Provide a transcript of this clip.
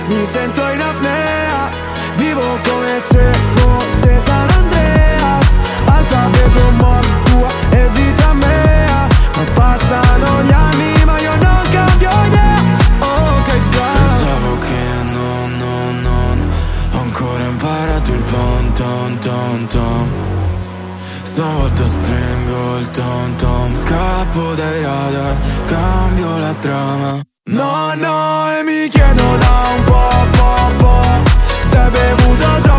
mi sento in apnea. Vivo come se fosse San Andreas, alfabeto Morse, tua e vita mea. Ma passano gli anni ma io non cambio idea. Oh che pensavo che non ho ancora imparato il bon ton ton ton. Stavolta spengo il tom tom, scappo dai radar, cambio la trama. No, no, e mi chiedo da un po', se hai bevuto